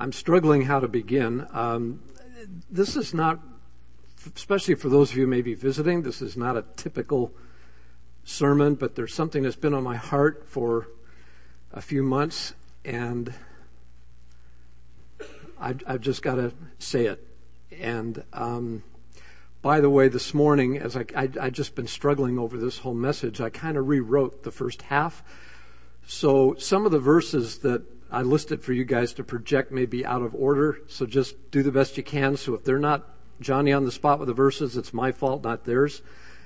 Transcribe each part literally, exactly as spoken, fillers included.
I'm struggling how to begin. Um, this is not, especially for those of you who may be visiting, this is not a typical sermon, but there's something that's been on my heart for a few months, and I've, I've just got to say it. And um, by the way, this morning, as I, I I just been struggling over this whole message, I kind of rewrote the first half. So some of the verses that I listed for you guys to project may be out of order. So just do the best you can. So if they're not Johnny on the spot with the verses, it's my fault, not theirs.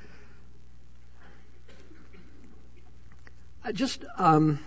I just, um,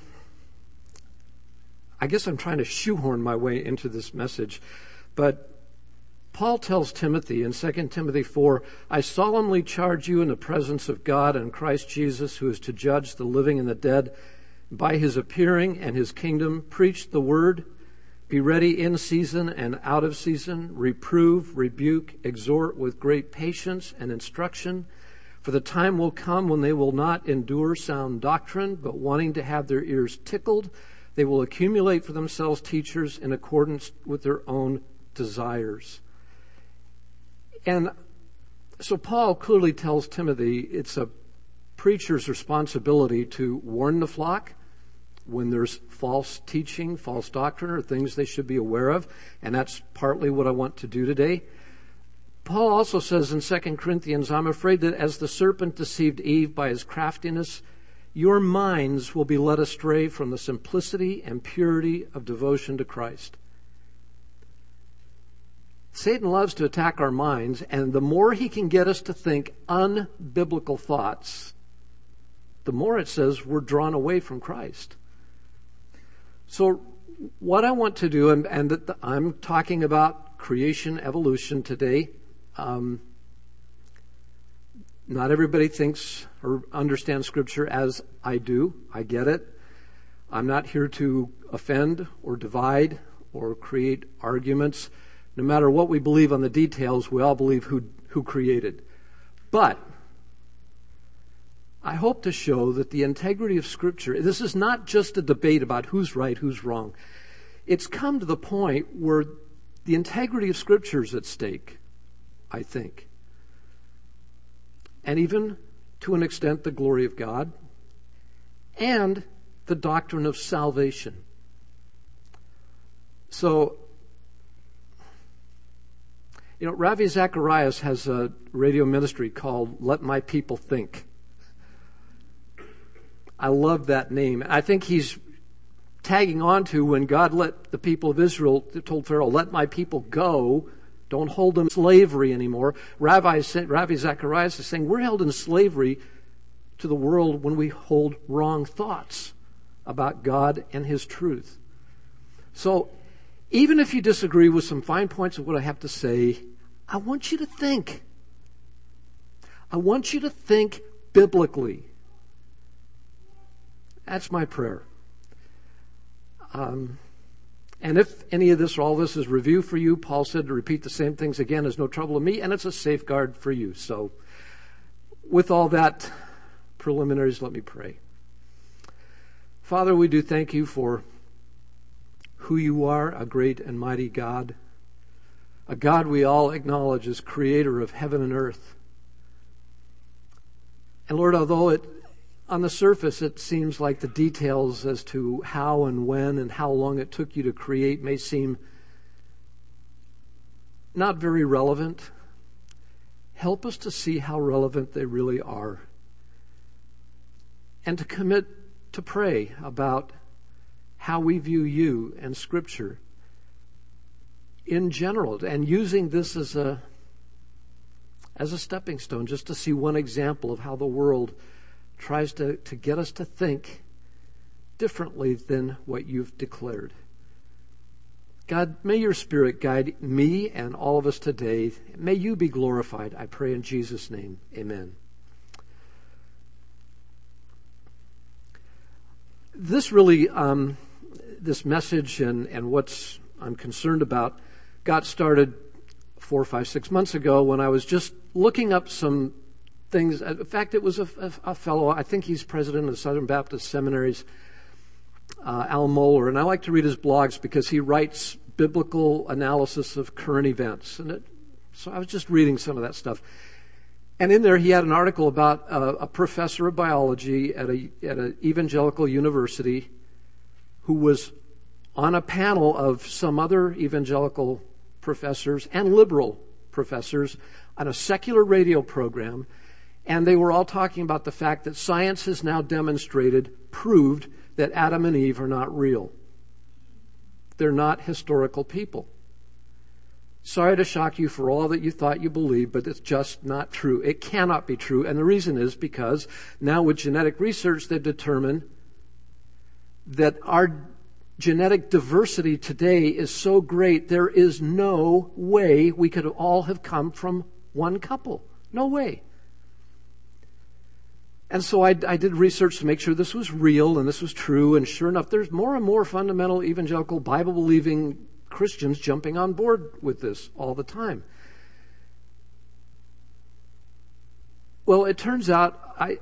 I guess I'm trying to shoehorn my way into this message, but Paul tells Timothy in Second Timothy four, I solemnly charge you in the presence of God and Christ Jesus, who is to judge the living and the dead, by his appearing and his kingdom, preach the word, be ready in season and out of season, reprove, rebuke, exhort with great patience and instruction. For the time will come when they will not endure sound doctrine, but wanting to have their ears tickled, they will accumulate for themselves teachers in accordance with their own desires. And so Paul clearly tells Timothy it's a preacher's responsibility to warn the flock when there's false teaching, false doctrine, or things they should be aware of. And that's partly what I want to do today. Paul also says in Second Corinthians, I'm afraid that as the serpent deceived Eve by his craftiness, your minds will be led astray from the simplicity and purity of devotion to Christ. Satan loves to attack our minds, and the more he can get us to think unbiblical thoughts, the more it says we're drawn away from Christ. So what I want to do, and, and that I'm talking about creation, evolution today. Um, not everybody thinks or understands Scripture as I do. I get it. I'm not here to offend or divide or create arguments. No matter what we believe on the details, we all believe who, who created. But I hope to show that the integrity of Scripture, this is not just a debate about who's right, who's wrong. It's come to the point where the integrity of Scripture is at stake, I think. And even, to an extent, the glory of God and the doctrine of salvation. So, you know, Ravi Zacharias has a radio ministry called Let My People Think. I love that name. I think he's tagging on to when God let the people of Israel, told Pharaoh, let my people go, don't hold them in slavery anymore. Ravi, Ravi Zacharias is saying we're held in slavery to the world when we hold wrong thoughts about God and his truth. So even if you disagree with some fine points of what I have to say, I want you to think. I want you to think biblically. That's my prayer. Um, and if any of this or all this is review for you, Paul said to repeat the same things again is no trouble to me, and it's a safeguard for you. So with all that preliminaries, let me pray. Father, we do thank you for who you are, a great and mighty God, a God we all acknowledge as creator of heaven and earth. And Lord, although it on the surface, it seems like the details as to how and when and how long it took you to create may seem not very relevant. Help us to see how relevant they really are. And to commit to pray about how we view you and Scripture in general, and using this as a as a stepping stone, just to see one example of how the world tries to, to get us to think differently than what you've declared. God, may your Spirit guide me and all of us today. May you be glorified, I pray in Jesus' name. Amen. This really, um, this message and, and what's I'm concerned about got started four, five, six months ago when I was just looking up some things. In fact, it was a, a, a fellow, I think he's president of the Southern Baptist Seminaries, uh, Al Mohler, and I like to read his blogs because he writes biblical analysis of current events. And it, so I was just reading some of that stuff. And in there he had an article about a, a professor of biology at a at an evangelical university who was on a panel of some other evangelical professors and liberal professors on a secular radio program, and they were all talking about the fact that science has now demonstrated, proved, that Adam and Eve are not real. They're not historical people. Sorry to shock you for all that you thought you believed, but it's just not true. It cannot be true, and the reason is because now with genetic research they've determined that our genetic diversity today is so great, there is no way we could all have come from one couple. No way. And so I, I did research to make sure this was real and this was true, and sure enough, there's more and more fundamental evangelical Bible-believing Christians jumping on board with this all the time. Well, it turns out I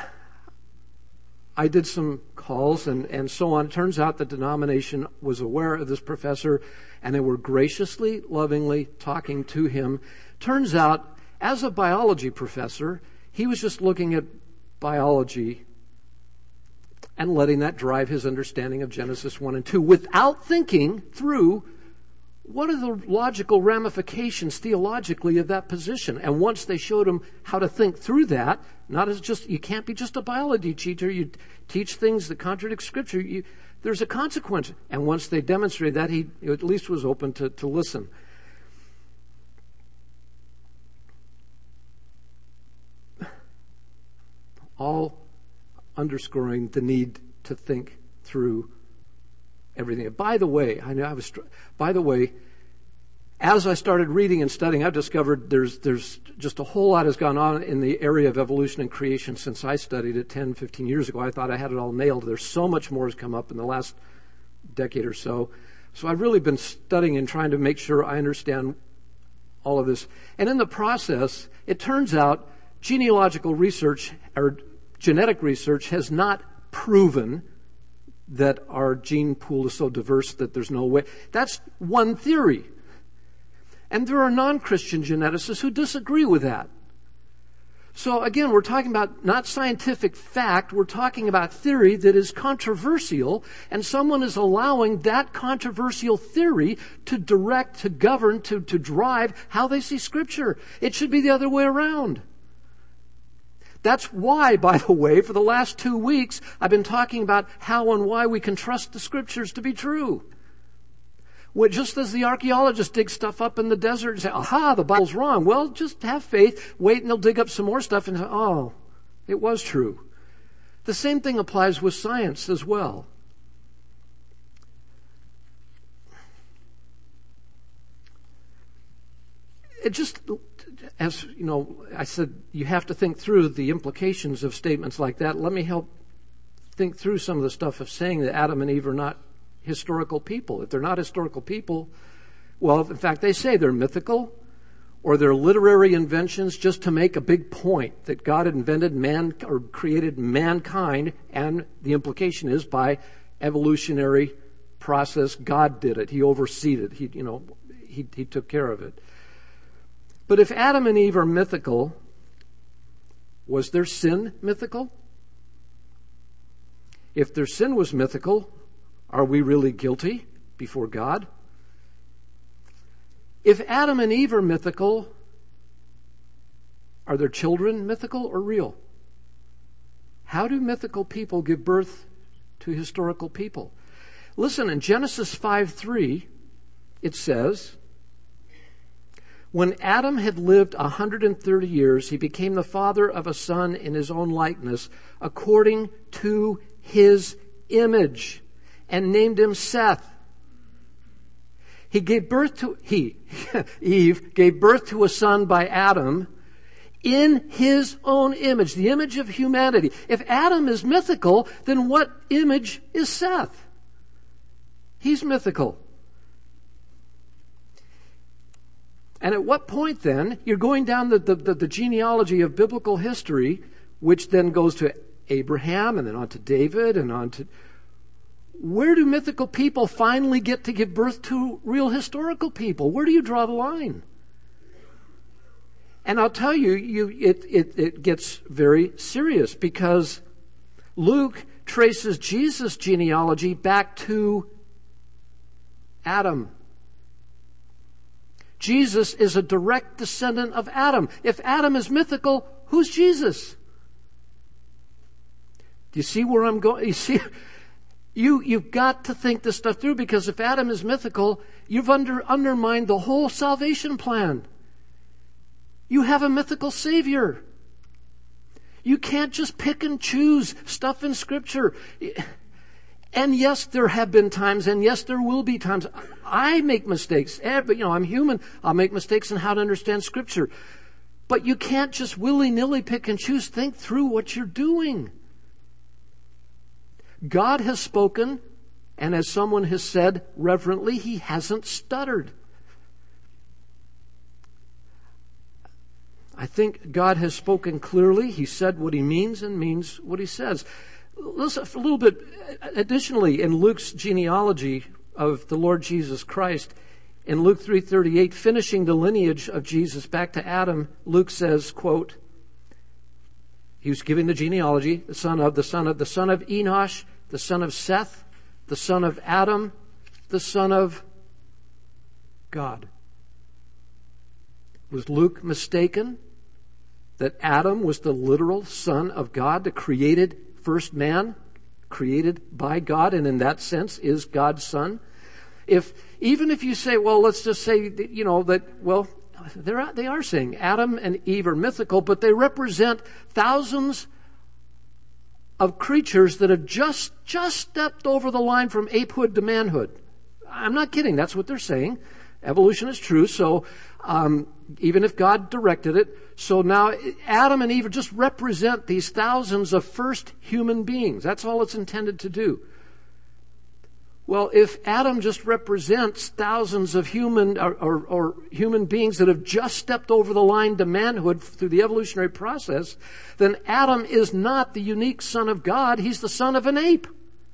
I did some calls and, and so on. It turns out the denomination was aware of this professor, and they were graciously, lovingly talking to him. Turns out, as a biology professor, he was just looking at biology and letting that drive his understanding of Genesis one and two without thinking through what are the logical ramifications theologically of that position. And once they showed him how to think through that, not as just, you can't be just a biology teacher, you teach things that contradict Scripture, you, there's a consequence. And once they demonstrated that, he at least was open to, to listen. All underscoring the need to think through everything. By the way, I know I was. By the way, as I started reading and studying, I've discovered there's there's just a whole lot has gone on in the area of evolution and creation since I studied it ten, fifteen years ago. I thought I had it all nailed. There's so much more has come up in the last decade or so. So I've really been studying and trying to make sure I understand all of this. And in the process, it turns out genealogical research or genetic research has not proven that our gene pool is so diverse that there's no way. That's one theory. And there are non-Christian geneticists who disagree with that. So again, we're talking about not scientific fact, we're talking about theory that is controversial, and someone is allowing that controversial theory to direct, to govern, to, to drive how they see Scripture. It should be the other way around. That's why, by the way, for the last two weeks, I've been talking about how and why we can trust the Scriptures to be true. Well, just as the archaeologists dig stuff up in the desert and say, aha, the Bible's wrong. Well, just have faith, wait, and they'll dig up some more stuff and say, oh, it was true. The same thing applies with science as well. It just, as you know, I said, you have to think through the implications of statements like that. Let me help think through some of the stuff of saying that Adam and Eve are not historical people. If they're not historical people, well, in fact, they say they're mythical or they're literary inventions just to make a big point that God had invented man or created mankind, and the implication is by evolutionary process, God did it. He overseed it. He, you know, he, he took care of it. But if Adam and Eve are mythical, was their sin mythical? If their sin was mythical, are we really guilty before God? If Adam and Eve are mythical, are their children mythical or real? How do mythical people give birth to historical people? Listen, in Genesis five three, it says, when Adam had lived one hundred thirty years, he became the father of a son in his own likeness, according to his image, and named him Seth. He gave birth to, he, Eve, gave birth to a son by Adam in his own image, the image of humanity. If Adam is mythical, then what image is Seth? He's mythical. And at what point then, you're going down the, the, the, the genealogy of biblical history, which then goes to Abraham and then on to David and on to... where do mythical people finally get to give birth to real historical people? Where do you draw the line? And I'll tell you, you it, it, it gets very serious, because Luke traces Jesus' genealogy back to Adam. Jesus is a direct descendant of Adam. If Adam is mythical, who's Jesus? Do you see where I'm going? You see, you, you've got to think this stuff through, because if Adam is mythical, you've under, undermined the whole salvation plan. You have a mythical Savior. You can't just pick and choose stuff in Scripture. And yes, there have been times, and yes, there will be times. I make mistakes. You know, I'm human. I'll make mistakes in how to understand Scripture. But you can't just willy-nilly pick and choose. Think through what you're doing. God has spoken, and as someone has said reverently, He hasn't stuttered. I think God has spoken clearly. He said what He means and means what He says. Listen a little bit additionally in Luke's genealogy of the Lord Jesus Christ. In Luke three thirty-eight, finishing the lineage of Jesus back to Adam, Luke says, quote, he was giving the genealogy, the son of, the son of, the son of Enosh, the son of Seth, the son of Adam, the son of God. Was Luke mistaken that Adam was the literal son of God, the created first man, created by God, and in that sense is God's son? If, even if you say, well, let's just say, you know, that, well, they're, they are saying Adam and Eve are mythical, but they represent thousands of creatures that have just, just stepped over the line from apehood to manhood. I'm not kidding. That's what they're saying. Evolution is true. So, um, even if God directed it, so now Adam and Eve just represent these thousands of first human beings. That's all it's intended to do. Well, if Adam just represents thousands of human or, or, or human beings that have just stepped over the line to manhood through the evolutionary process, then Adam is not the unique son of God. He's the son of an ape.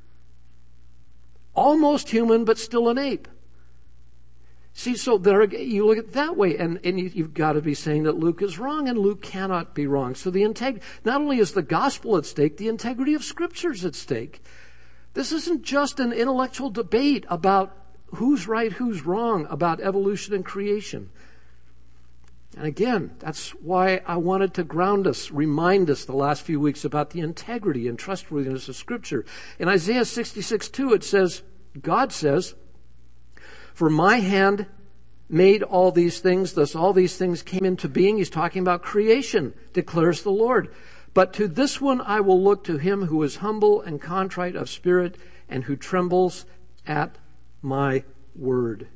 Almost human, but still an ape. See, so there you look at it that way, and, and you, you've got to be saying that Luke is wrong, and Luke cannot be wrong. So the integ- not only is the gospel at stake, the integrity of Scripture is at stake. This isn't just an intellectual debate about who's right, who's wrong about evolution and creation. And again, that's why I wanted to ground us, remind us the last few weeks about the integrity and trustworthiness of Scripture. In Isaiah sixty-six two, it says, God says, for my hand made all these things, thus all these things came into being. He's talking about creation, declares the Lord. But to this one I will look, to him who is humble and contrite of spirit, and who trembles at my word.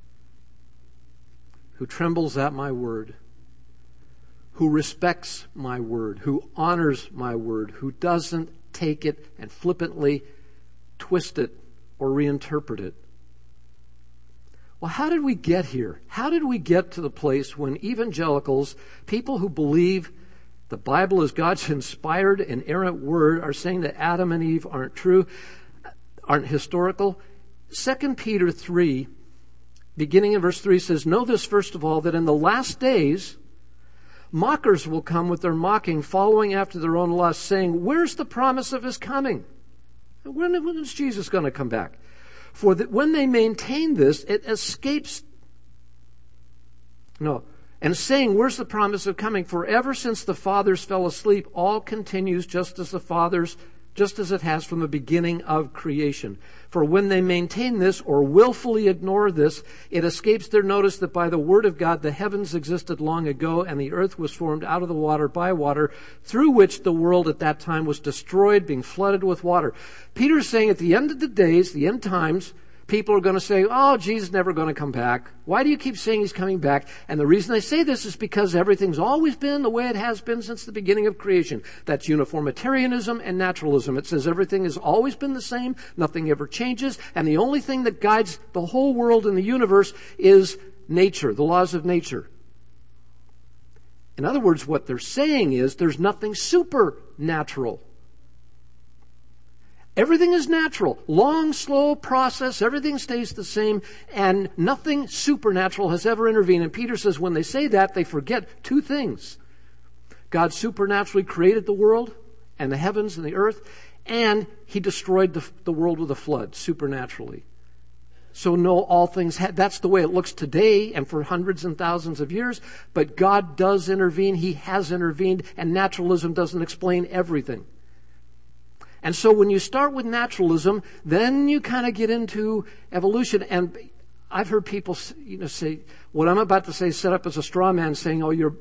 Who trembles at my word. Who respects my word. Who honors my word. Who doesn't take it and flippantly twist it or reinterpret it. Well, how did we get here? How did we get to the place when evangelicals, people who believe the Bible is God's inspired and inerrant word, are saying that Adam and Eve aren't true, aren't historical? Second Peter three, beginning in verse three, says, know this first of all, that in the last days mockers will come with their mocking, following after their own lusts, saying, where's the promise of his coming? When, when is Jesus going to come back? For that when they maintain this, it escapes, no, and saying, where's the promise of coming? For ever since the fathers fell asleep, all continues just as the fathers, just as it has from the beginning of creation. For when they maintain this or willfully ignore this, it escapes their notice that by the word of God the heavens existed long ago, and the earth was formed out of the water by water, through which the world at that time was destroyed, being flooded with water. Peter's saying at the end of the days, the end times, people are going to say, oh, Jesus is never going to come back. Why do you keep saying he's coming back? And the reason I say this is because everything's always been the way it has been since the beginning of creation. That's uniformitarianism and naturalism. It says everything has always been the same, nothing ever changes, and the only thing that guides the whole world and the universe is nature, the laws of nature. In other words, what they're saying is there's nothing supernatural. Everything is natural. Long, slow process. Everything stays the same. And nothing supernatural has ever intervened. And Peter says when they say that, they forget two things. God supernaturally created the world and the heavens and the earth. And he destroyed the, the world with a flood, supernaturally. So no, all things, ha- that's the way it looks today and for hundreds and thousands of years. But God does intervene. He has intervened. And naturalism doesn't explain everything. And so when you start with naturalism, then you kind of get into evolution. And I've heard people, you know, say, what I'm about to say set up as a straw man saying, oh, you're...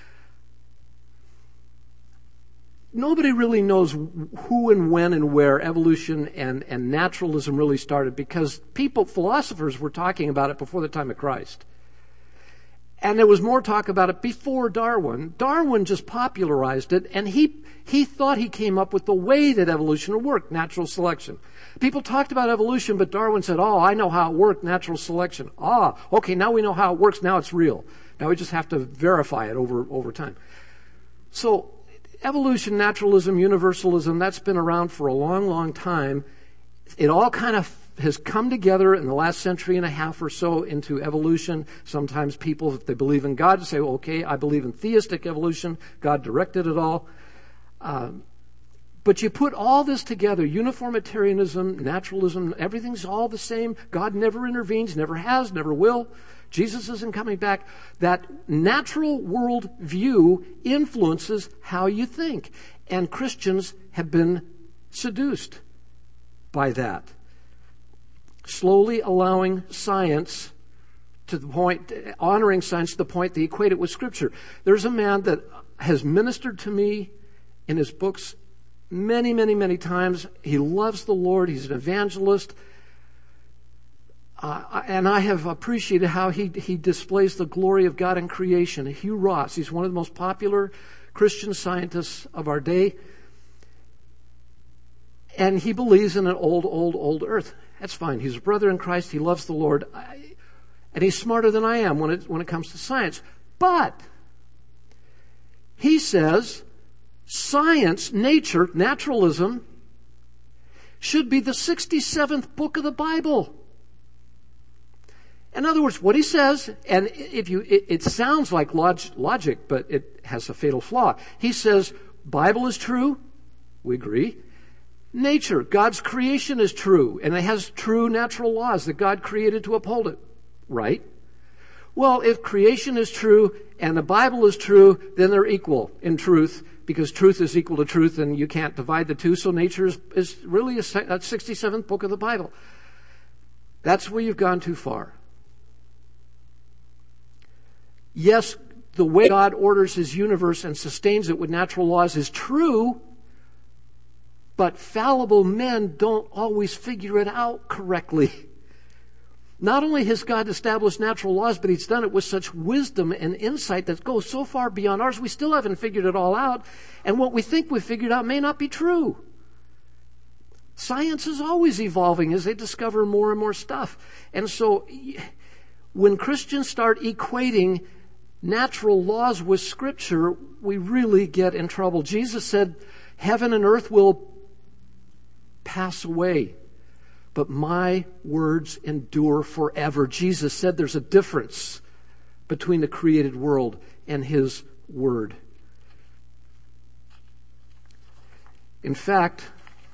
Nobody really knows who and when and where evolution and, and naturalism really started, because people, philosophers were talking about it before the time of Christ. And there was more talk about it before Darwin. Darwin just popularized it, and he he thought he came up with the way that evolution would work, natural selection. People talked about evolution, but Darwin said, oh, I know how it worked, natural selection. Ah, okay, now we know how it works, now it's real. Now we just have to verify it over, over time. So evolution, naturalism, universalism, that's been around for a long, long time. It all kind of has come together in the last century and a half or so into evolution. Sometimes people, if they believe in God, say, well, okay, I believe in theistic evolution. God directed it all. Um, but you put all this together, uniformitarianism, naturalism, everything's all the same. God never intervenes, never has, never will. Jesus isn't coming back. That natural world view influences how you think. And Christians have been seduced by that. Slowly allowing science to the point, honoring science to the point they equate it with Scripture. There's a man that has ministered to me in his books many, many, many times. He loves the Lord. He's an evangelist. Uh, and I have appreciated how he, he displays the glory of God in creation. Hugh Ross, he's one of the most popular Christian scientists of our day. And he believes in an old, old, old earth. That's fine. He's a brother in Christ. He loves the Lord. I, and he's smarter than I am when it, when it comes to science. But he says science, nature, naturalism should be the sixty-seventh book of the Bible. In other words, what he says, and if you, it, it sounds like log, logic, but it has a fatal flaw. He says, Bible is true. We agree. Nature, God's creation is true, and it has true natural laws that God created to uphold it. Right? Well, if creation is true and the Bible is true, then they're equal in truth, because truth is equal to truth, and you can't divide the two. So nature is, is really a sixty-seventh book of the Bible. That's where you've gone too far. Yes, the way God orders his universe and sustains it with natural laws is true, but fallible men don't always figure it out correctly. Not only has God established natural laws, but he's done it with such wisdom and insight that goes so far beyond ours, we still haven't figured it all out. And what we think we've figured out may not be true. Science is always evolving as they discover more and more stuff. And so when Christians start equating natural laws with Scripture, we really get in trouble. Jesus said, heaven and earth will pass away, but my words endure forever. Jesus said there's a difference between the created world and his word. In fact,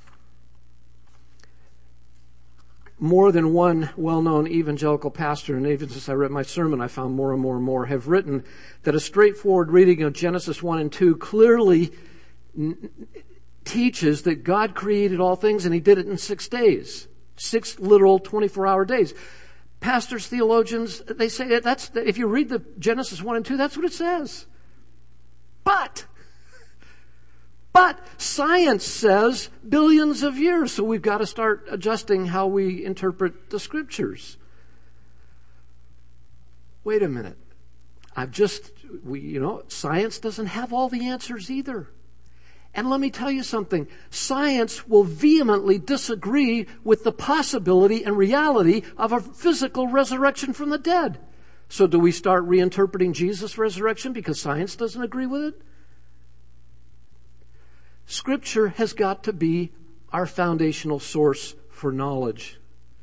more than one well-known evangelical pastor, and even since I read my sermon, I found more and more and more, have written that a straightforward reading of Genesis one and two clearly n- teaches that God created all things and he did it in six days. Six literal twenty-four hour days. Pastors, theologians, they say that that's, if you read the Genesis one and two, that's what it says. But, but science says billions of years, so we've got to start adjusting how we interpret the Scriptures. Wait a minute. I've just, we, you know, science doesn't have all the answers either. And let me tell you something. Science will vehemently disagree with the possibility and reality of a physical resurrection from the dead. So do we start reinterpreting Jesus' resurrection because science doesn't agree with it? Scripture has got to be our foundational source for knowledge.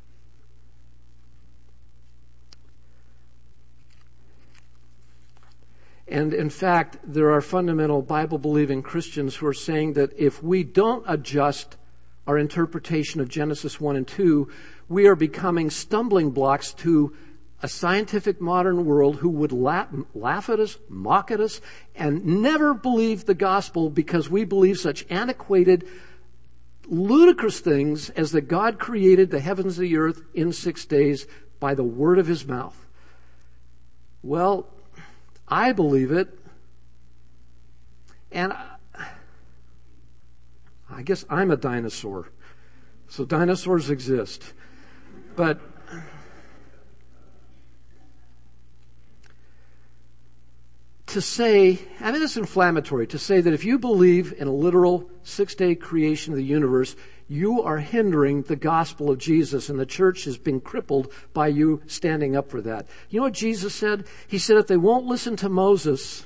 And in fact, there are fundamental Bible-believing Christians who are saying that if we don't adjust our interpretation of Genesis one and two, we are becoming stumbling blocks to a scientific modern world who would laugh, laugh at us, mock at us, and never believe the gospel because we believe such antiquated, ludicrous things as that God created the heavens and the earth in six days by the word of his mouth. Well, I believe it, and I guess I'm a dinosaur, so dinosaurs exist. But to say, I mean, it's inflammatory to say that if you believe in a literal six-day creation of the universe, you are hindering the gospel of Jesus, and the church has been crippled by you standing up for that. You know what Jesus said? He said if they won't listen to Moses,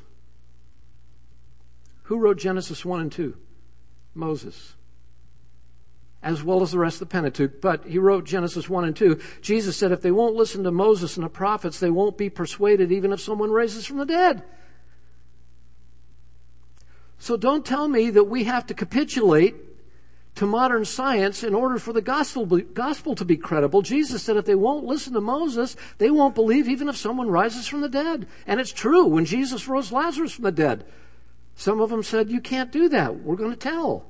who wrote Genesis one and two? Moses. As well as the rest of the Pentateuch, but he wrote Genesis one and two. Jesus said if they won't listen to Moses and the prophets, they won't be persuaded even if someone raises from the dead. So don't tell me that we have to capitulate to modern science in order for the gospel, gospel to be credible. Jesus said if they won't listen to Moses, they won't believe even if someone rises from the dead. And it's true. When Jesus rose Lazarus from the dead, some of them said, you can't do that. We're going to tell.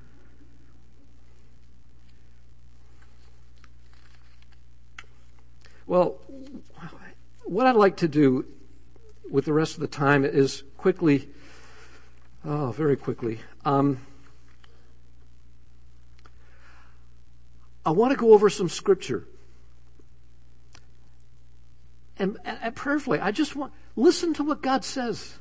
Well, what I'd like to do with the rest of the time is quickly, oh, very quickly, um, I want to go over some scripture. And, and prayerfully, I just want, listen to what God says.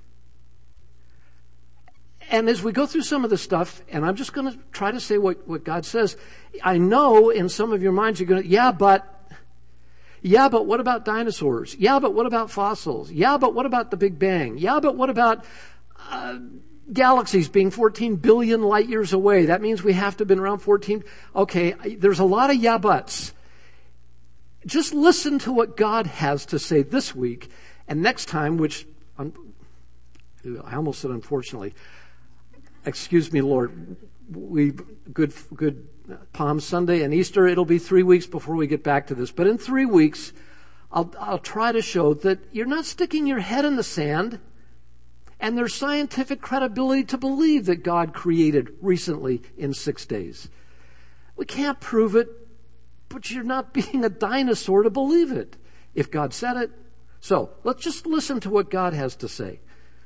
And as we go through some of this stuff, and I'm just going to try to say what, what God says, I know in some of your minds you're going to, yeah, but, yeah, but what about dinosaurs? Yeah, but what about fossils? Yeah, but what about the Big Bang? Yeah, but what about uh, galaxies being fourteen billion light years away? That means we have to have been around fourteen. Okay, there's a lot of yeah buts. Just listen to what God has to say this week and next time, which um, I almost said unfortunately. Excuse me, Lord. We good good Palm Sunday and Easter. It'll be three weeks before we get back to this. But in three weeks, I'll I'll try to show that you're not sticking your head in the sand. And there's scientific credibility to believe that God created recently in six days. We can't prove it, but you're not being a dinosaur to believe it, if God said it. So let's just listen to what God has to say.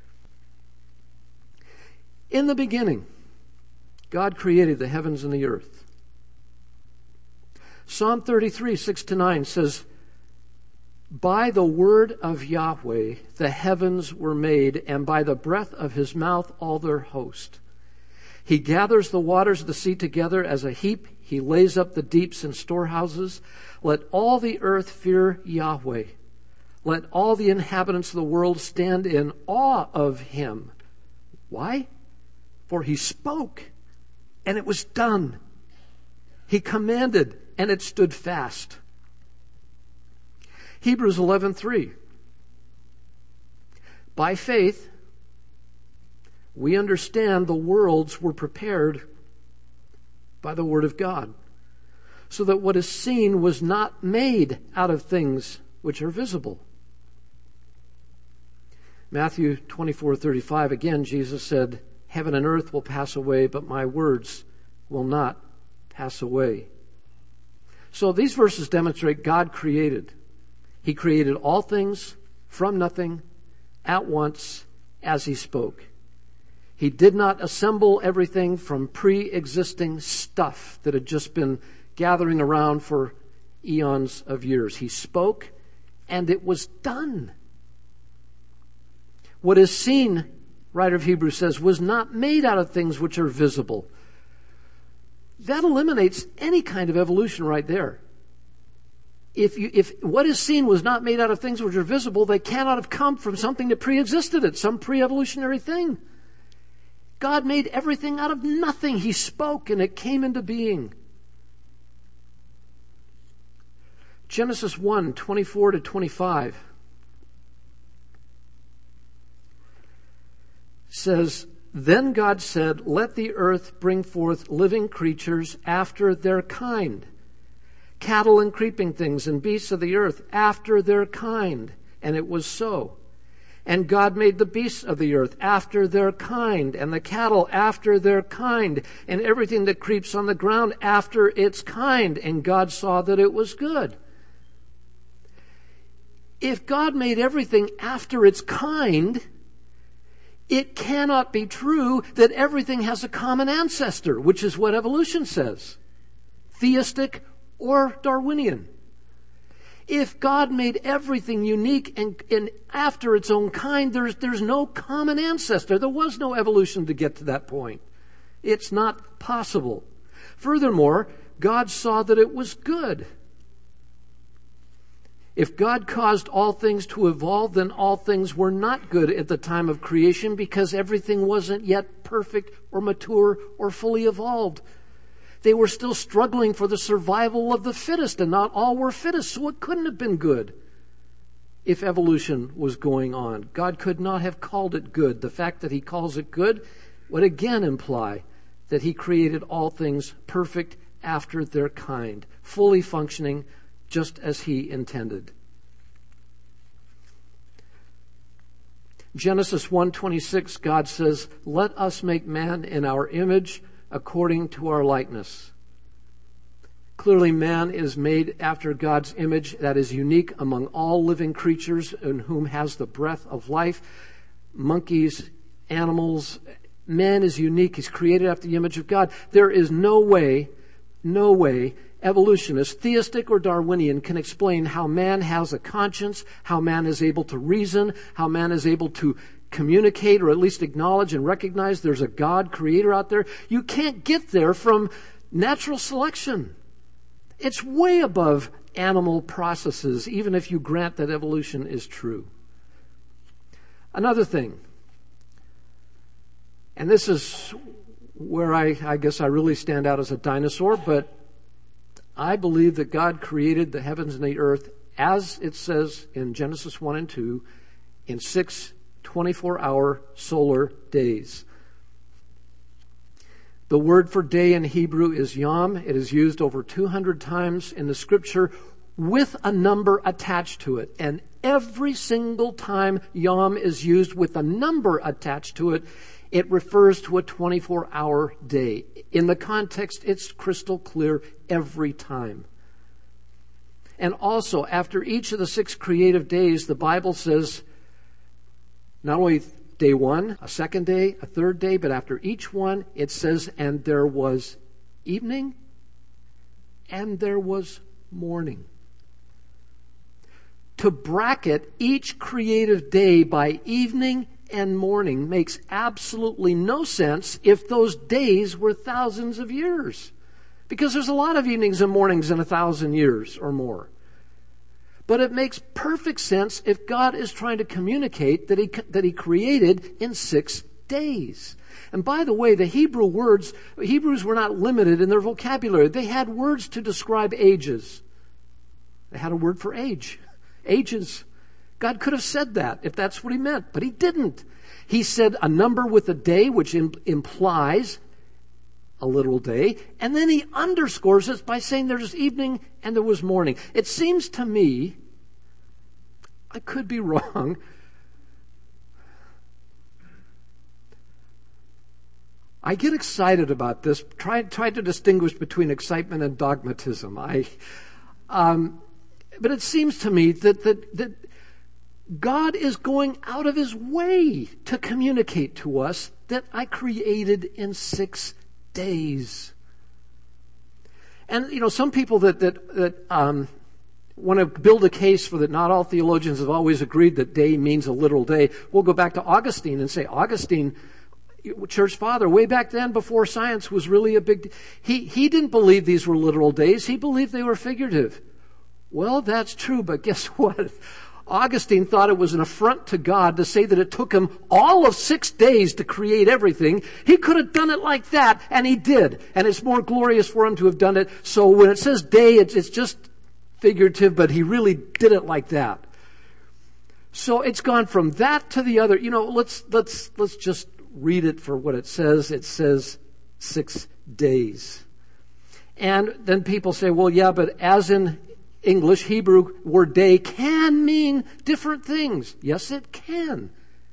In the beginning, God created the heavens and the earth. Psalm thirty-three, six to nine says, by the word of Yahweh the heavens were made, and by the breath of his mouth all their host. He gathers the waters of the sea together as a heap. He lays up the deeps in storehouses. Let all the earth fear Yahweh. Let all the inhabitants of the world stand in awe of him. Why? For he spoke, and it was done. He commanded, and it stood fast. Hebrews eleven three. By faith, we understand the worlds were prepared by the word of God, so that what is seen was not made out of things which are visible. Matthew twenty-four thirty-five, again, Jesus said, heaven and earth will pass away, but my words will not pass away. So these verses demonstrate God created. He created all things from nothing at once as he spoke. He did not assemble everything from pre-existing stuff that had just been gathering around for eons of years. He spoke and it was done. What is seen, writer of Hebrews says, was not made out of things which are visible. That eliminates any kind of evolution right there. If you, if what is seen was not made out of things which are visible, they cannot have come from something that pre-existed it, some pre-evolutionary thing. God made everything out of nothing. He spoke and it came into being. Genesis one, twenty-four to twenty-five says, "Then God said, let the earth bring forth living creatures after their kind, cattle and creeping things and beasts of the earth after their kind. And it was so. And God made the beasts of the earth after their kind, and the cattle after their kind, and everything that creeps on the ground after its kind. And God saw that it was good." If God made everything after its kind, it cannot be true that everything has a common ancestor, which is what evolution says. Theistic or Darwinian. If God made everything unique and, and after its own kind, there's, there's no common ancestor. There was no evolution to get to that point. It's not possible. Furthermore, God saw that it was good. If God caused all things to evolve, then all things were not good at the time of creation because everything wasn't yet perfect or mature or fully evolved. They were still struggling for the survival of the fittest, and not all were fittest, so it couldn't have been good if evolution was going on. God could not have called it good. The fact that he calls it good would again imply that he created all things perfect after their kind, fully functioning just as he intended. Genesis one twenty-six, God says, "Let us make man in our image, according to our likeness." Clearly, man is made after God's image that is unique among all living creatures, in whom has the breath of life. Monkeys, animals, man is unique. He's created after the image of God. There is no way, no way evolutionists, theistic or Darwinian, can explain how man has a conscience, how man is able to reason, how man is able to communicate or at least acknowledge and recognize there's a God creator out there. You can't get there from natural selection. It's way above animal processes, even if you grant that evolution is true. Another thing, and this is where I, I guess I really stand out as a dinosaur, but I believe that God created the heavens and the earth, as it says in Genesis one and two, in six twenty-four hour solar days. The word for day in Hebrew is yom. It is used over two hundred times in the scripture with a number attached to it. And every single time yom is used with a number attached to it, it refers to a twenty-four hour day. In the context, it's crystal clear every time. And also, after each of the six creative days, the Bible says, not only day one, a second day, a third day, but after each one, it says, and there was evening, and there was morning. To bracket each creative day by evening and morning makes absolutely no sense if those days were thousands of years. Because there's a lot of evenings and mornings in a thousand years or more. But it makes perfect sense if God is trying to communicate that he, that he created in six days. And by the way, the Hebrew words, Hebrews were not limited in their vocabulary. They had words to describe ages. They had a word for age. Ages. God could have said that if that's what he meant, but he didn't. He said a number with a day, which im- implies a literal day, and then he underscores it by saying there's evening and there was morning. It seems to me, I could be wrong, I get excited about this, try, try to distinguish between excitement and dogmatism. I, um, but it seems to me that, that, that God is going out of his way to communicate to us that I created in six days. And, you know, some people that, that, that, um, want to build a case for that not all theologians have always agreed that day means a literal day. We'll go back to Augustine and say, Augustine, church father, way back then before science was really a big, he, he didn't believe these were literal days. He believed they were figurative. Well, that's true, but guess what? Augustine thought it was an affront to God to say that it took him all of six days to create everything. He could have done it like that, and he did. And it's more glorious for him to have done it. So when it says day, it's, it's just figurative, but he really did it like that. So it's gone from that to the other. You know, let's, let's, let's just read it for what it says. It says six days. And then people say, well, yeah, but as in English, Hebrew word day can mean different things. Yes, it can.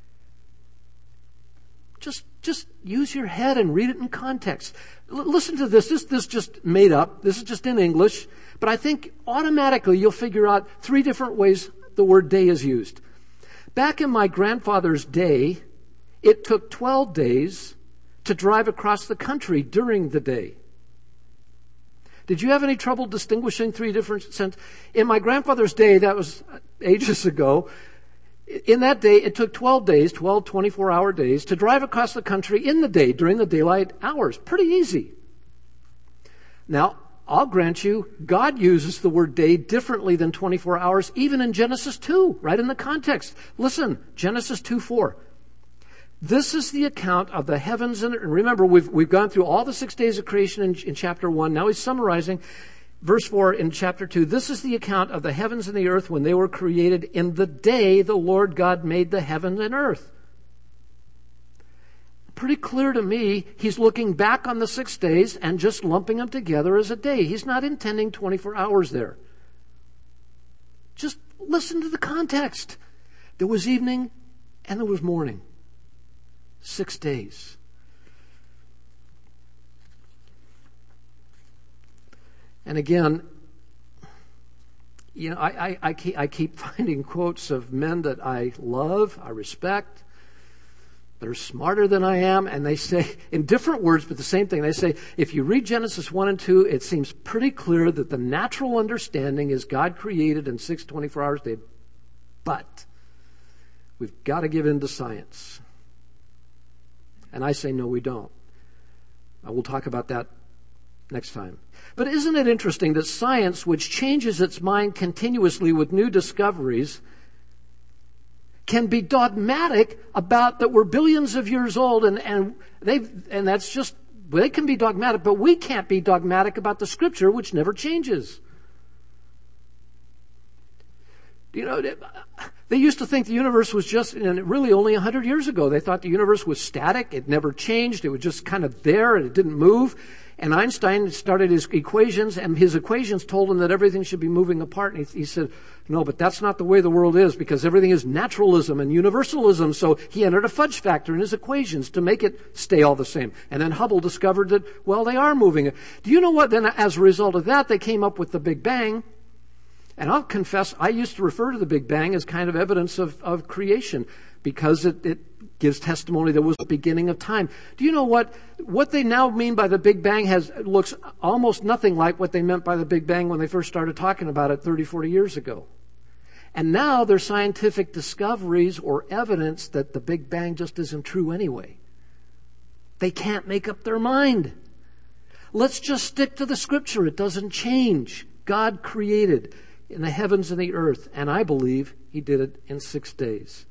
Just, just use your head and read it in context. L- listen to this. This, this just made up. This is just in English. But I think automatically you'll figure out three different ways the word day is used. Back in my grandfather's day, it took twelve days to drive across the country during the day. Did you have any trouble distinguishing three different sense? In my grandfather's day, that was ages ago, in that day, it took twelve days, twelve twenty-four hour days, to drive across the country in the day, during the daylight hours. Pretty easy. Now, I'll grant you, God uses the word day differently than twenty-four hours, even in Genesis two, right in the context. Listen, Genesis two four. This is the account of the heavens and remember we've we've gone through all the six days of creation in, in chapter one. Now he's summarizing verse four in chapter two. This is the account of the heavens and the earth when they were created in the day the Lord God made the heaven and earth. Pretty clear to me, he's looking back on the six days and just lumping them together as a day. He's not intending twenty-four hours there. Just listen to the context. There was evening and there was morning. Six days. And again, you know, I, I, I, keep, I keep finding quotes of men that I love, I respect. They're smarter than I am, and they say, in different words, but the same thing. They say, if you read Genesis one and two, it seems pretty clear that the natural understanding is God created in six twenty-four hours a day. But we've got to give in to science. And I say, no, we don't. I will talk about that next time. But isn't it interesting that science, which changes its mind continuously with new discoveries, can be dogmatic about that we're billions of years old and, and they've, and that's just, they can be dogmatic, but we can't be dogmatic about the scripture, which never changes. You know, they used to think the universe was just, and really only a hundred years ago, they thought the universe was static. It never changed. It was just kind of there and it didn't move. And Einstein started his equations, and his equations told him that everything should be moving apart. And he, he said, no, but that's not the way the world is, because everything is naturalism and universalism. So he entered a fudge factor in his equations to make it stay all the same. And then Hubble discovered that, well, they are moving. Do you know what? Then as a result of that, they came up with the Big Bang. And I'll confess, I used to refer to the Big Bang as kind of evidence of, of creation, because it, it gives testimony there was the beginning of time. Do you know what? What they now mean by the Big Bang has looks almost nothing like what they meant by the Big Bang when they first started talking about it thirty, forty years ago. And now there's scientific discoveries or evidence that the Big Bang just isn't true anyway. They can't make up their mind. Let's just stick to the scripture. It doesn't change. God created in the heavens and the earth, and I believe he did it in six days.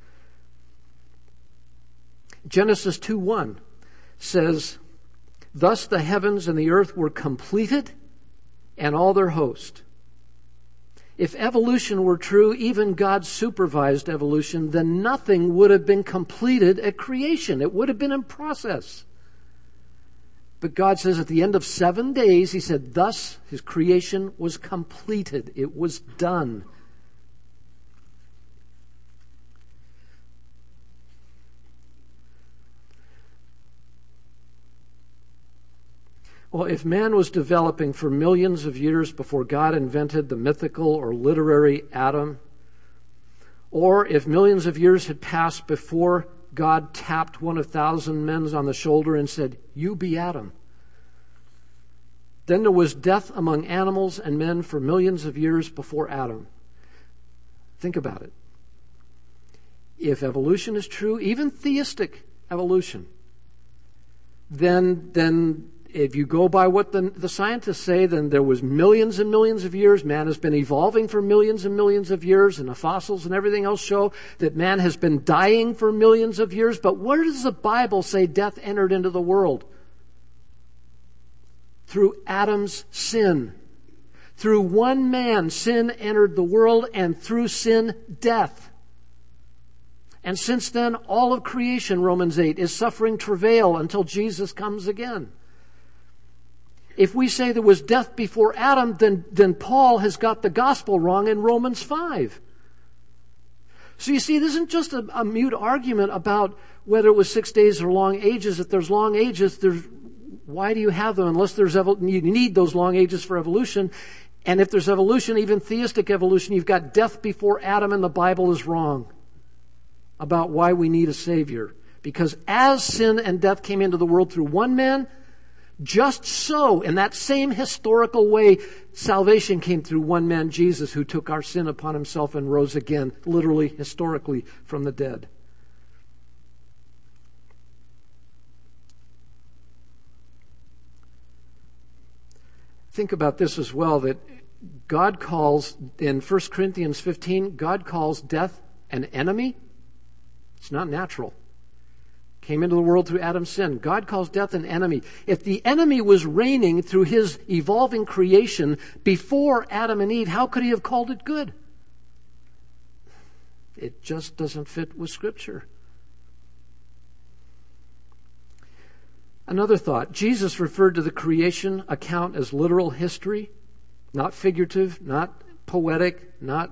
Genesis two one says, thus the heavens and the earth were completed and all their host. If evolution were true, even God supervised evolution, then nothing would have been completed at creation. It would have been in process. But God says at the end of seven days, he said, thus his creation was completed. It was done. Well, if man was developing for millions of years before God invented the mythical or literary Adam, or if millions of years had passed before God tapped one of thousand men on the shoulder and said, you be Adam, then there was death among animals and men for millions of years before Adam. Think about it. If evolution is true, even theistic evolution, then, then if you go by what the, the scientists say, then there was millions and millions of years. Man has been evolving for millions and millions of years, and the fossils and everything else show that man has been dying for millions of years. But where does the Bible say death entered into the world? Through Adam's sin. Through one man, sin entered the world, and through sin, death. And since then, all of creation, Romans eight, is suffering travail until Jesus comes again. If we say there was death before Adam, then, then Paul has got the gospel wrong in Romans five. So you see, this isn't just a, a mute argument about whether it was six days or long ages. If there's long ages, there's, why do you have them unless there's evol- you need those long ages for evolution? And if there's evolution, even theistic evolution, you've got death before Adam, and the Bible is wrong about why we need a Savior. Because as sin and death came into the world through one man, just so, in that same historical way, salvation came through one man, Jesus, who took our sin upon himself and rose again, literally, historically, from the dead. Think about this as well, that God calls, in First Corinthians fifteen, God calls death an enemy. It's not natural. Came into the world through Adam's sin. God calls death an enemy. If the enemy was reigning through his evolving creation before Adam and Eve, how could he have called it good? It just doesn't fit with Scripture. Another thought. Jesus referred to the creation account as literal history, not figurative, not poetic, not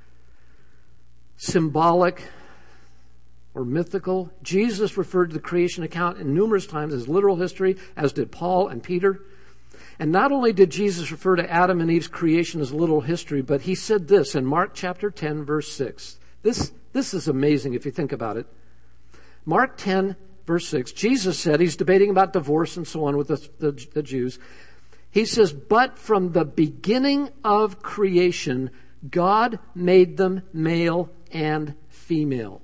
symbolic or mythical. Jesus referred to the creation account in numerous times as literal history, as did Paul and Peter. And not only did Jesus refer to Adam and Eve's creation as literal history, but he said this in Mark chapter ten, verse six. This, this is amazing if you think about it. Mark ten, verse six, Jesus said, he's debating about divorce and so on with the, the, the Jews. He says, but from the beginning of creation, God made them male and female.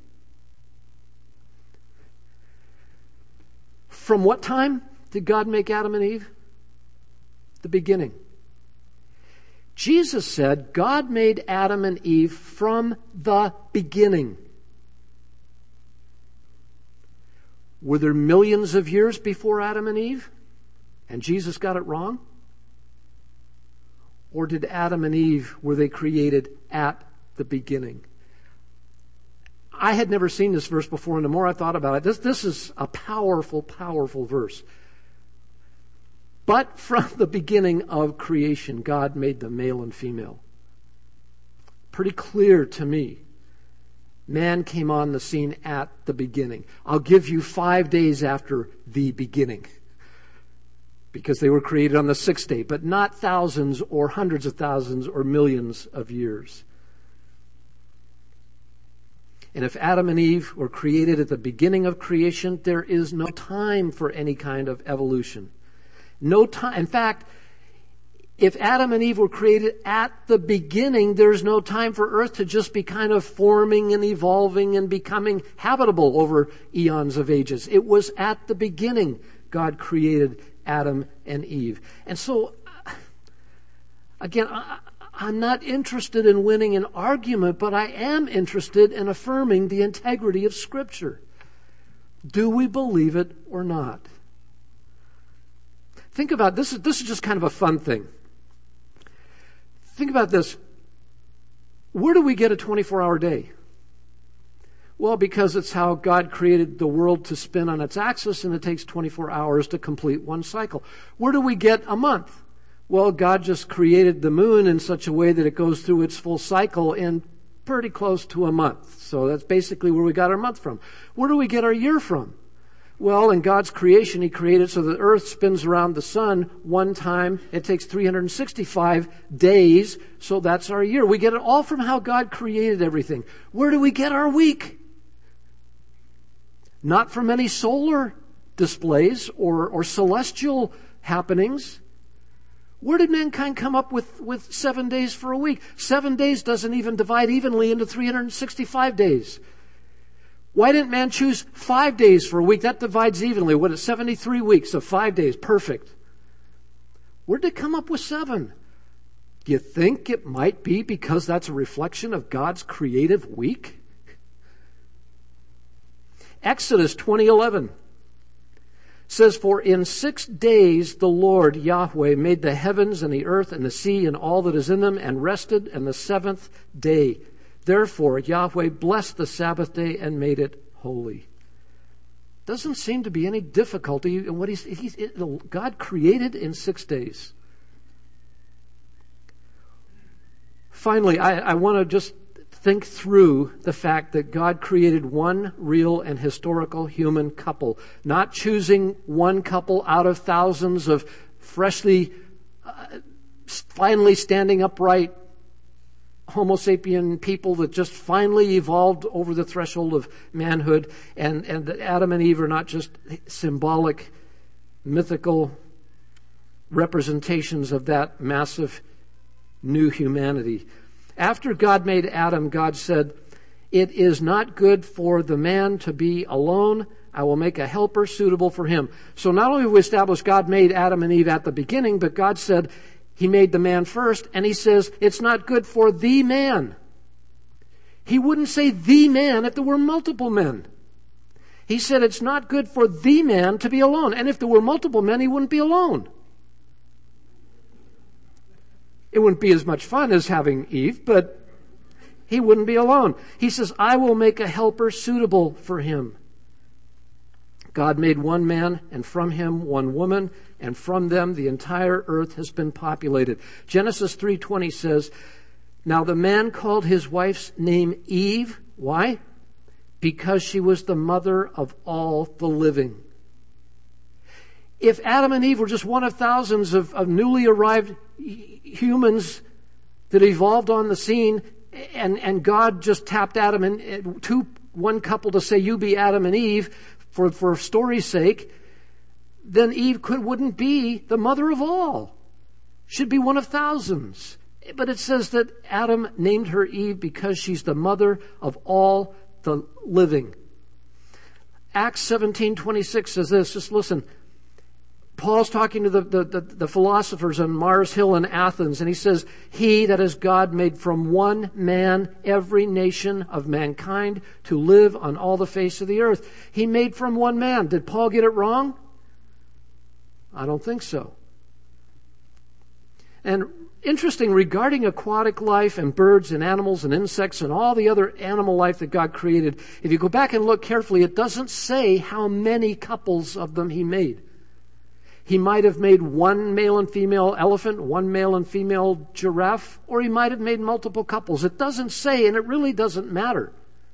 From what time did God make Adam and Eve? The beginning. Jesus said God made Adam and Eve from the beginning. Were there millions of years before Adam and Eve, and Jesus got it wrong? Or did Adam and Eve, were they created at the beginning? I had never seen this verse before, and the more I thought about it, this, this is a powerful, powerful verse. But from the beginning of creation, God made them male and female. Pretty clear to me. Man came on the scene at the beginning. I'll give you five days after the beginning, because they were created on the sixth day, but not thousands or hundreds of thousands or millions of years. And if Adam and Eve were created at the beginning of creation, there is no time for any kind of evolution. No time. In fact, if Adam and Eve were created at the beginning, there's no time for earth to just be kind of forming and evolving and becoming habitable over eons of ages. It was at the beginning God created Adam and Eve. And so, again, I, I'm not interested in winning an argument, but I am interested in affirming the integrity of Scripture. Do we believe it or not? Think about this. Is, this is just kind of a fun thing. Think about this. Where do we get a twenty-four hour day? Well, because it's how God created the world to spin on its axis, and it takes twenty-four hours to complete one cycle. Where do we get a month? Well, God just created the moon in such a way that it goes through its full cycle in pretty close to a month. So that's basically where we got our month from. Where do we get our year from? Well, in God's creation, He created so the earth spins around the sun one time. It takes three hundred sixty-five days, so that's our year. We get it all from how God created everything. Where do we get our week? Not from any solar displays or, or celestial happenings. Where did mankind come up with, with seven days for a week? Seven days doesn't even divide evenly into three hundred sixty-five days. Why didn't man choose five days for a week? That divides evenly. What is seventy-three weeks of five days? Perfect. Where'd they come up with seven? Do you think it might be because that's a reflection of God's creative week? Exodus twenty eleven says, "For in six days the Lord Yahweh made the heavens and the earth and the sea and all that is in them, and rested on the seventh day. Therefore Yahweh blessed the Sabbath day and made it holy." Doesn't seem to be any difficulty in what he's, he's it, God created in six days. Finally, I, I want to just think through the fact that God created one real and historical human couple, not choosing one couple out of thousands of freshly, uh, finally standing upright Homo sapien people that just finally evolved over the threshold of manhood, and, and that Adam and Eve are not just symbolic, mythical representations of that massive new humanity. After God made Adam, God said, "It is not good for the man to be alone. I will make a helper suitable for him." So not only have we established God made Adam and Eve at the beginning, but God said He made the man first, and He says it's not good for the man. He wouldn't say the man if there were multiple men. He said it's not good for the man to be alone. And if there were multiple men, he wouldn't be alone. It wouldn't be as much fun as having Eve, but he wouldn't be alone. He says, "I will make a helper suitable for him." God made one man, and from him one woman, and from them the entire earth has been populated. Genesis three twenty says, "Now the man called his wife's name Eve." Why? Because she was the mother of all the living. If Adam and Eve were just one of thousands of, of newly arrived humans that evolved on the scene, and, and God just tapped Adam and two, one couple to say, "You be Adam and Eve," for, for story's sake, then Eve could, wouldn't be the mother of all. She'd be one of thousands. But it says that Adam named her Eve because she's the mother of all the living. Acts seventeen twenty-six says this, just listen. Paul's talking to the, the, the, the philosophers on Mars Hill in Athens, and he says, "He, that is God, made from one man every nation of mankind to live on all the face of the earth." He made from one man. Did Paul get it wrong? I don't think so. And interesting, regarding aquatic life and birds and animals and insects and all the other animal life that God created, if you go back and look carefully, it doesn't say how many couples of them He made. He might have made one male and female elephant, one male and female giraffe, or He might have made multiple couples. It doesn't say, and it really doesn't matter.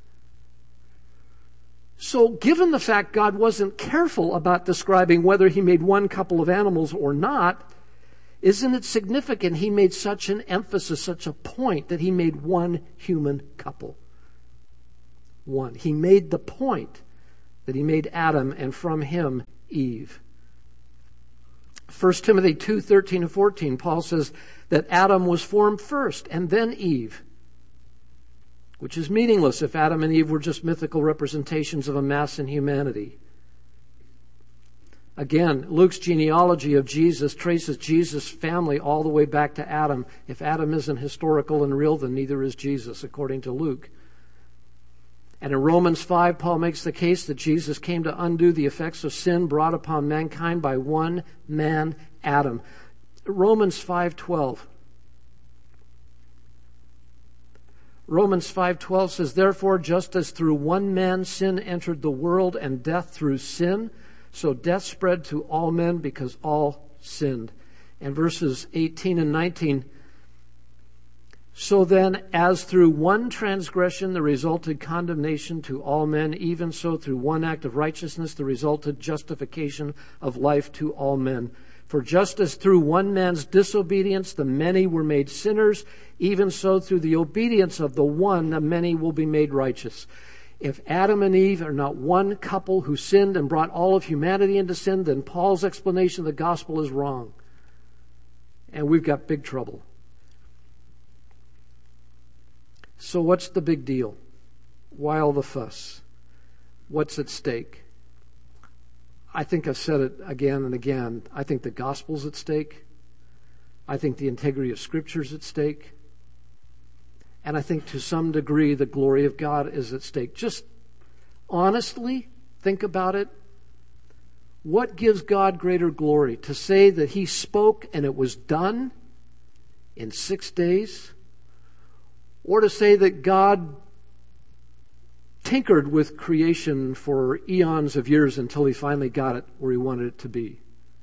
So given the fact God wasn't careful about describing whether He made one couple of animals or not, isn't it significant He made such an emphasis, such a point, that He made one human couple? One. He made the point that He made Adam, and from him Eve. First Timothy two thirteen and fourteen, Paul says that Adam was formed first and then Eve, which is meaningless if Adam and Eve were just mythical representations of a mass in humanity. Again, Luke's genealogy of Jesus traces Jesus' family all the way back to Adam. If Adam isn't historical and real, then neither is Jesus, according to Luke. And in Romans five, Paul makes the case that Jesus came to undo the effects of sin brought upon mankind by one man, Adam. Romans five twelve. Romans five twelve says, "Therefore, just as through one man sin entered the world, and death through sin, so death spread to all men because all sinned." And verses eighteen and nineteen, "So then, as through one transgression there resulted condemnation to all men, even so through one act of righteousness there resulted justification of life to all men. For just as through one man's disobedience the many were made sinners, even so through the obedience of the one the many will be made righteous." If Adam and Eve are not one couple who sinned and brought all of humanity into sin, then Paul's explanation of the gospel is wrong. And we've got big trouble. So what's the big deal? Why all the fuss? What's at stake? I think I've said it again and again. I think the gospel's at stake. I think the integrity of Scripture is at stake. And I think to some degree the glory of God is at stake. Just honestly think about it. What gives God greater glory? To say that He spoke and it was done in six days? Or to say that God tinkered with creation for eons of years until He finally got it where He wanted it to be?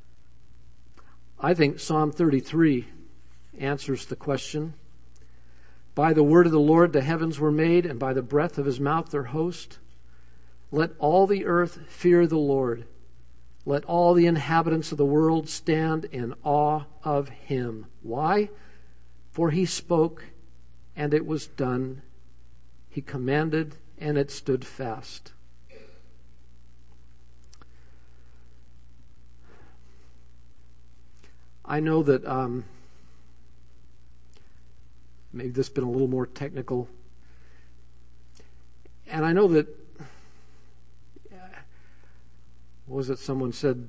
I think Psalm thirty-three answers the question. By the word of the Lord the heavens were made, and by the breath of His mouth their host. Let all the earth fear the Lord. Let all the inhabitants of the world stand in awe of Him. Why? For He spoke, and it was done. He commanded, and it stood fast. I know that um, maybe this has been a little more technical. And I know that, what was it someone said,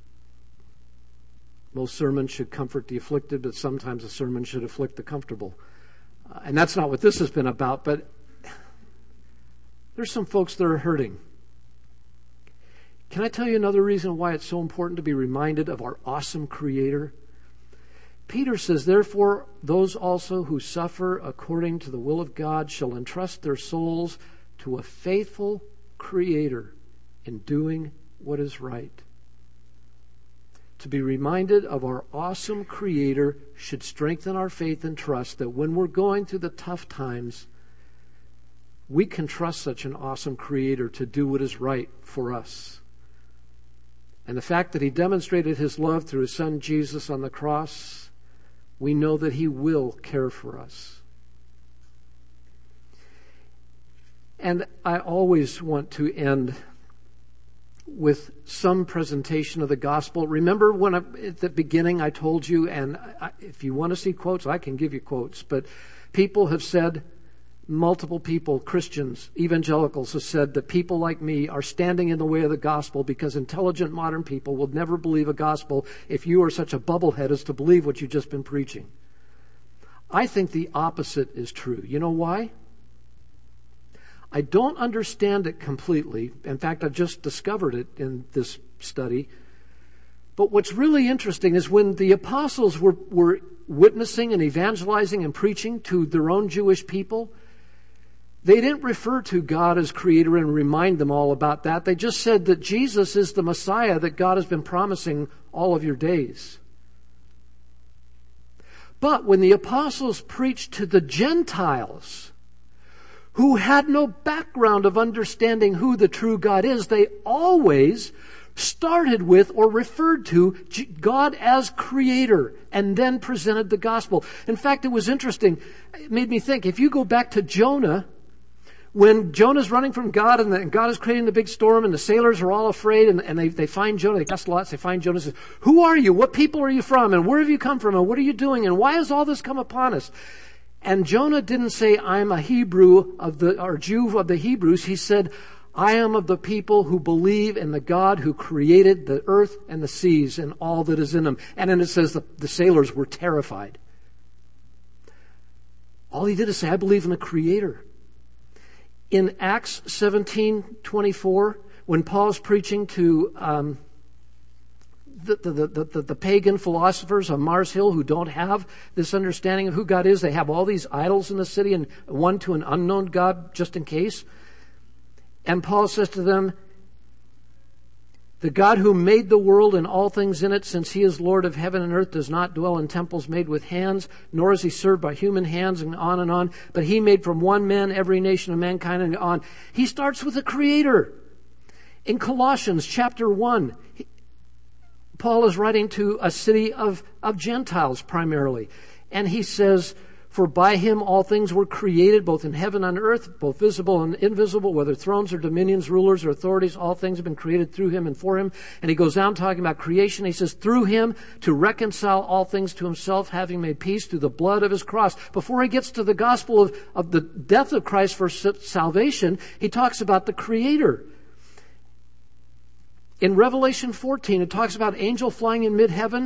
most sermons should comfort the afflicted, but sometimes a sermon should afflict the comfortable. Uh, and that's not what this has been about, but there's some folks that are hurting. Can I tell you another reason why it's so important to be reminded of our awesome Creator? Peter says, therefore, those also who suffer according to the will of God shall entrust their souls to a faithful Creator in doing what is right. To be reminded of our awesome Creator should strengthen our faith and trust that when we're going through the tough times, we can trust such an awesome Creator to do what is right for us. And the fact that He demonstrated His love through His Son Jesus on the cross, we know that He will care for us. And I always want to end with some presentation of the gospel. Remember when I, at the beginning I told you, and I, if you want to see quotes, I can give you quotes, but people have said, multiple people, Christians, evangelicals, have said that people like me are standing in the way of the gospel because intelligent modern people will never believe a gospel if you are such a bubblehead as to believe what you've just been preaching. I think the opposite is true. You know why? I don't understand it completely. In fact, I've just discovered it in this study. But what's really interesting is when the apostles were, were witnessing and evangelizing and preaching to their own Jewish people, they didn't refer to God as Creator and remind them all about that. They just said that Jesus is the Messiah that God has been promising all of your days. But when the apostles preached to the Gentiles, who had no background of understanding who the true God is, they always started with or referred to God as Creator and then presented the gospel. In fact, it was interesting. It made me think, if you go back to Jonah, when Jonah's running from God and, the, and God is creating the big storm and the sailors are all afraid and, and they, they find Jonah, they cast lots, they find Jonah and says, who are you? What people are you from? And where have you come from? And what are you doing? And why has all this come upon us? And Jonah didn't say, I'm a Hebrew of the, or Jew of the Hebrews. He said, I am of the people who believe in the God who created the earth and the seas and all that is in them. And then it says the, the sailors were terrified. All he did is say, I believe in the Creator. In Acts seventeen twenty-four, when Paul's preaching to um, the, the, the, the, the pagan philosophers on Mars Hill who don't have this understanding of who God is, they have all these idols in the city and one to an unknown God just in case. And Paul says to them, the God who made the world and all things in it, since He is Lord of heaven and earth, does not dwell in temples made with hands, nor is He served by human hands, and on and on. But He made from one man every nation of mankind, and on. He starts with the Creator. In Colossians chapter one, Paul is writing to a city of, of Gentiles primarily. And he says, for by Him all things were created, both in heaven and earth, both visible and invisible, whether thrones or dominions, rulers or authorities, all things have been created through Him and for Him. And he goes down talking about creation. He says, through Him to reconcile all things to Himself, having made peace through the blood of His cross. Before he gets to the gospel of, of the death of Christ for salvation, he talks about the Creator. In Revelation fourteen, it talks about angel flying in mid-heaven.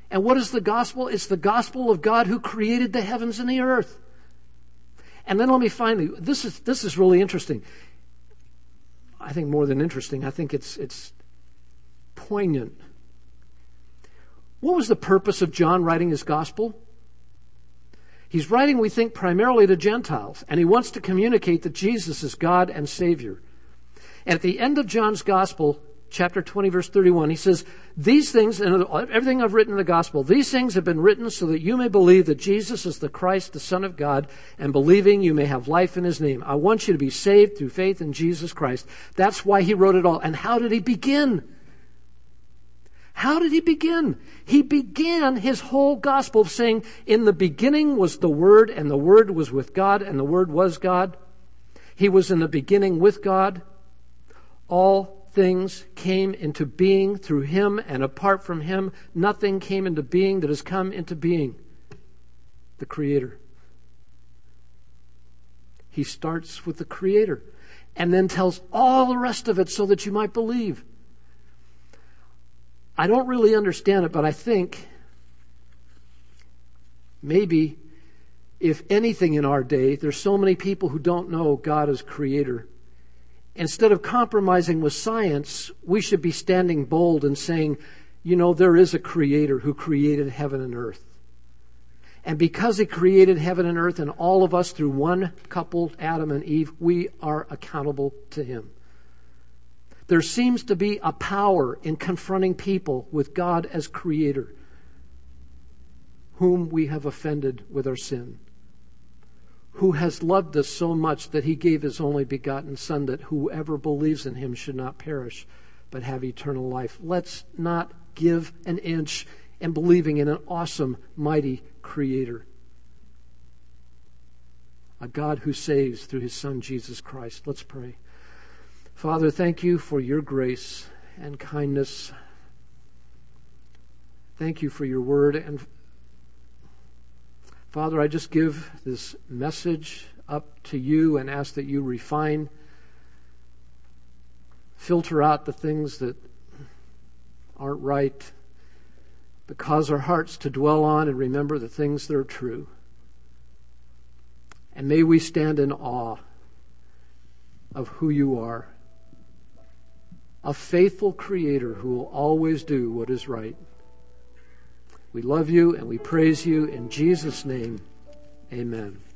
And what is the gospel? It's the gospel of God who created the heavens and the earth. And then let me finally, this is, this is really interesting. I think more than interesting, I think it's, it's poignant. What was the purpose of John writing his gospel? He's writing, we think, primarily to Gentiles, and he wants to communicate that Jesus is God and Savior. And at the end of John's gospel, chapter twenty, verse thirty-one, he says, these things, and everything I've written in the gospel, these things have been written so that you may believe that Jesus is the Christ, the Son of God, and believing you may have life in his name. I want you to be saved through faith in Jesus Christ. That's why he wrote it all. And how did he begin? How did he begin? He began his whole gospel saying, in the beginning was the Word, and the Word was with God, and the Word was God. He was in the beginning with God. All things came into being through him, and apart from him, nothing came into being that has come into being. The Creator. He starts with the Creator, and then tells all the rest of it so that you might believe. I don't really understand it, but I think maybe, if anything in our day, there's so many people who don't know God as Creator. Instead of compromising with science, we should be standing bold and saying, you know, there is a Creator who created heaven and earth. And because he created heaven and earth and all of us through one couple, Adam and Eve, we are accountable to him. There seems to be a power in confronting people with God as Creator, whom we have offended with our sin, who has loved us so much that he gave his only begotten Son, that whoever believes in him should not perish, but have eternal life. Let's not give an inch in believing in an awesome, mighty Creator, a God who saves through his Son, Jesus Christ. Let's pray. Father, thank you for your grace and kindness. Thank you for your word. And Father, I just give this message up to you and ask that you refine, filter out the things that aren't right, but cause our hearts to dwell on and remember the things that are true. And may we stand in awe of who you are. A faithful Creator who will always do what is right. We love you and we praise you in Jesus' name. Amen.